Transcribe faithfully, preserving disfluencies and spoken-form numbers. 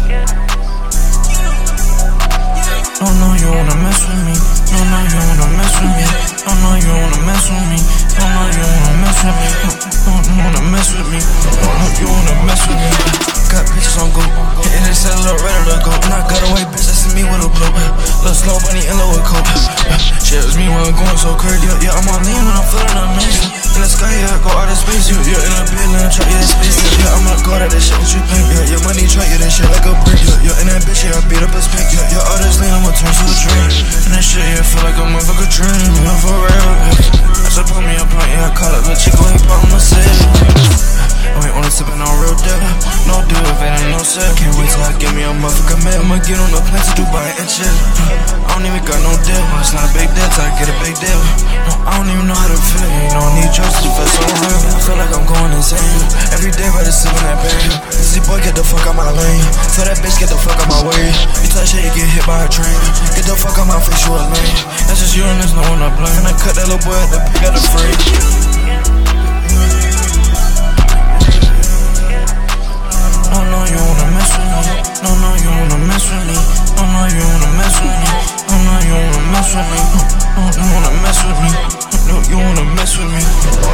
No, no, you wanna mess with me. No, no, you wanna mess with me. No, no, you wanna mess with me. No, no, you wanna mess with me. No, no, you wanna mess with me. No, no, you wanna mess with me. Got bitches on go, hitting they cellular, ready to go. And I got a white bitch, that's me with a blow. Little slow bunny in love with coke. Shit, it's me when I'm going so crazy. Yeah, I'm on lean when I'm feeling amazing. In the sky, yeah, go out of space. Yeah, yeah, in a building, try, yeah, space. Yeah, I'm gonna go to that shit, what you think? Yeah, your money try, yeah, that shit like a brick. Yeah, yeah, in that bitch, yeah, I beat up a spit. Yeah, yeah, all this lean, I'ma turn to a dream. And that shit, yeah, feel like a motherfucker dream. Yeah, for real. I said, put me a blunt, yeah, I caught it. Little chico, he pop, I'ma say it. I ain't only sippin' on real deal. No deal if it ain't no sale. Can't wait till I get me a motherfucker man. I'ma get on the plane to Dubai and chill. I don't even got no deal. It's not a big deal till I get a big deal. No, I don't even know how to feel. You don't need trust to feel so real. I feel like I'm going insane. Every day by the sippin' that baby. This boy get the fuck out my lane. Tell that bitch get the fuck out my way. You touch shit, you get hit by a train. Get the fuck out my face, you a lame. That's just you and there's no one to blame. And I cut that little boy at the pick at the free. No, no, you wanna mess with me. No, no, you wanna mess with me. No, no, you wanna mess with me. No, no, you wanna mess with me. No, no, you wanna mess with me. No, you wanna mess with me.